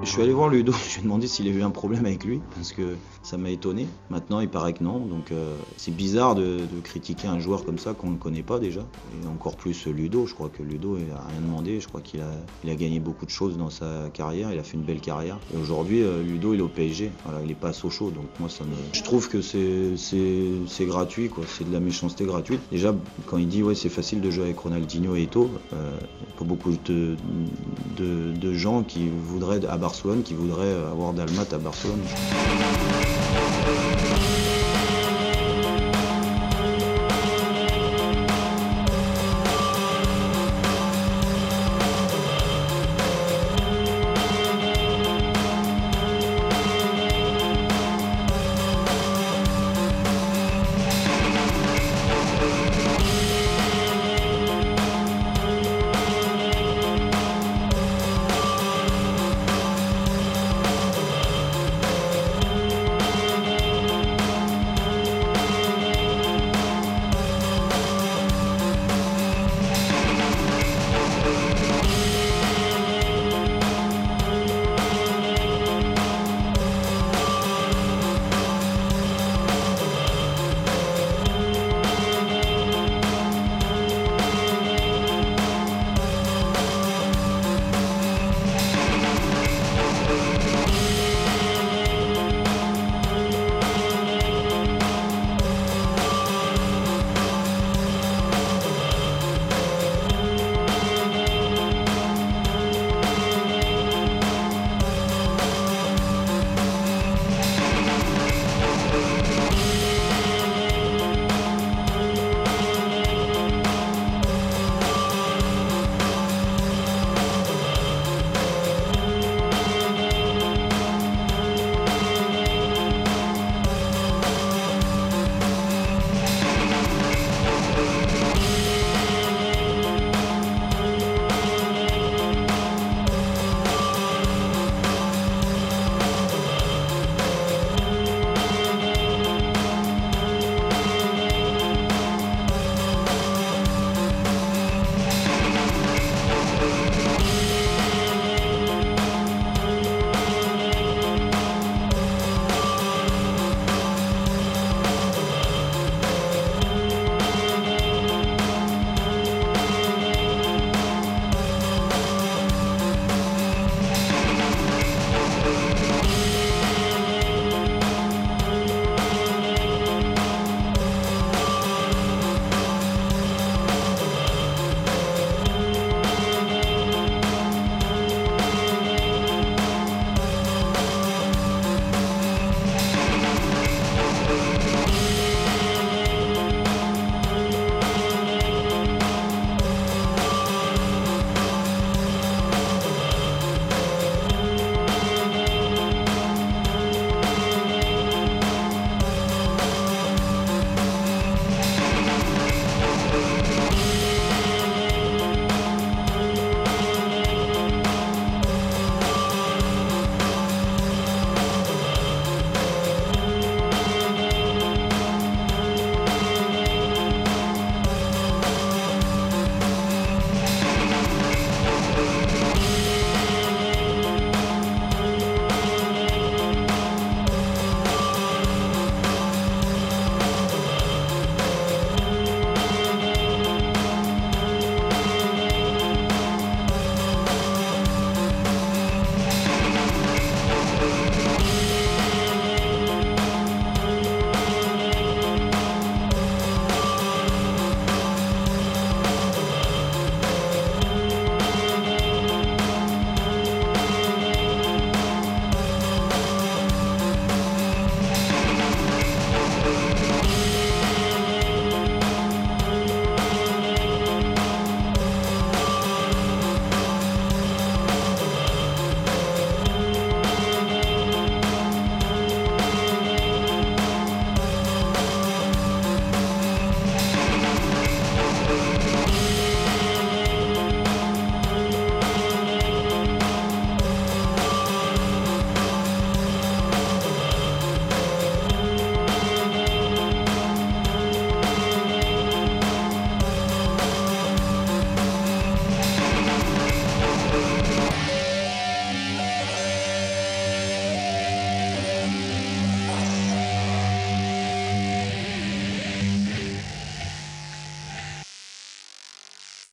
Je suis allé voir Ludo, je lui ai demandé s'il avait eu un problème avec lui, parce que ça m'a étonné. Maintenant, il paraît que non, donc c'est bizarre de critiquer un joueur comme ça qu'on ne connaît pas déjà. Et encore plus Ludo, je crois que Ludo il a rien demandé, je crois qu'il a gagné beaucoup de choses dans sa carrière, il a fait une belle carrière. Et aujourd'hui, Ludo il est au PSG, voilà, il est pas à Sochaux, donc moi je trouve que c'est gratuit, quoi. C'est de la méchanceté gratuite. Déjà, quand il dit ouais c'est facile de jouer avec Ronaldinho et Eto'o, il y a pas beaucoup de gens qui voudraient à Barcelone, qui voudraient avoir Dalmat à Barcelone.